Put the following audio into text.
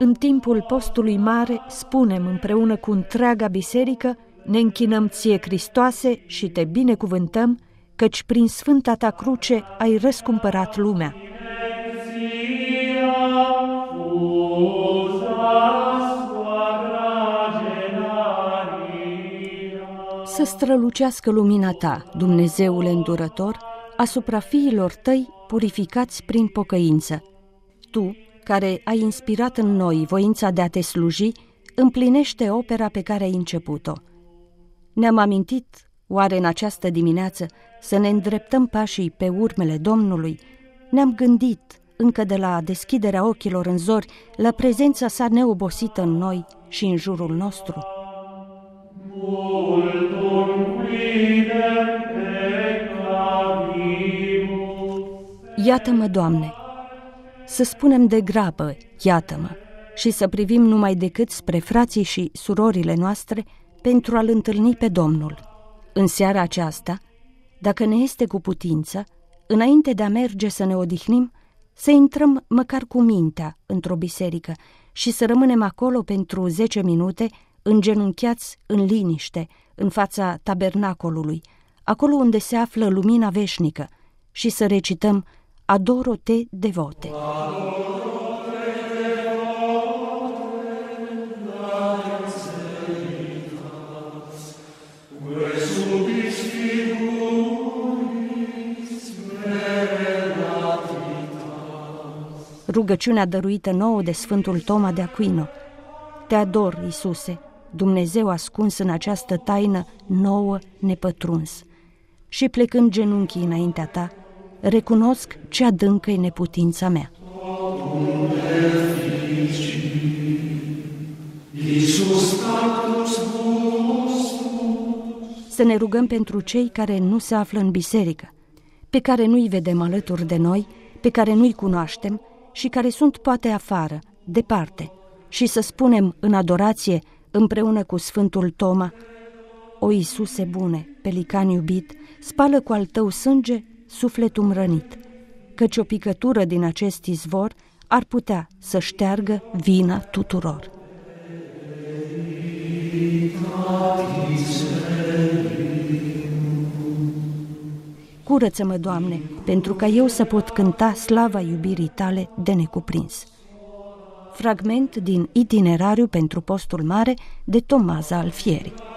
În timpul postului mare spunem împreună cu întreaga biserică: ne închinăm ție, Hristoase, și te binecuvântăm, căci prin sfânta ta cruce ai răscumpărat lumea. Să strălucească lumina ta, Dumnezeule îndurător, asupra fiilor tăi purificați prin pocăință. Tu, care ai inspirat în noi voința de a te sluji, împlinește opera pe care ai început-o. Ne-am amintit, oare în această dimineață, să ne îndreptăm pașii pe urmele Domnului? Ne-am gândit, încă de la deschiderea ochilor în zori, la prezența sa neobosită în noi și în jurul nostru? Iată-mă, Doamne! Să spunem de grabă, iată-mă, și să privim numai decât spre frații și surorile noastre pentru a-L întâlni pe Domnul. În seara aceasta, dacă ne este cu putință, înainte de a merge să ne odihnim, să intrăm măcar cu mintea într-o biserică și să rămânem acolo pentru 10 minute, îngenunchiați în liniște, în fața tabernacolului, acolo unde se află lumina veșnică, și să recităm Adoro-te, devote. Rugăciunea dăruită nouă de Sfântul Toma de Aquino. Te ador, Iisuse, Dumnezeu ascuns în această taină nouă nepătruns, și plecând genunchii înaintea ta, recunosc ce adâncă-i neputința mea. Să ne rugăm pentru cei care nu se află în biserică, pe care nu-i vedem alături de noi, pe care nu-i cunoaștem și care sunt poate afară, departe, și să spunem în adorație împreună cu Sfântul Toma: O Iisuse bune, pelican iubit, spală cu al tău sânge sufletul rănit, căci o picătură din acest izvor ar putea să șteargă vina tuturor. Curăță-mă, Doamne, pentru ca eu să pot cânta slava iubirii tale de necuprins. Fragment din Itinerariu pentru postul mare de Tomaza Alfieri.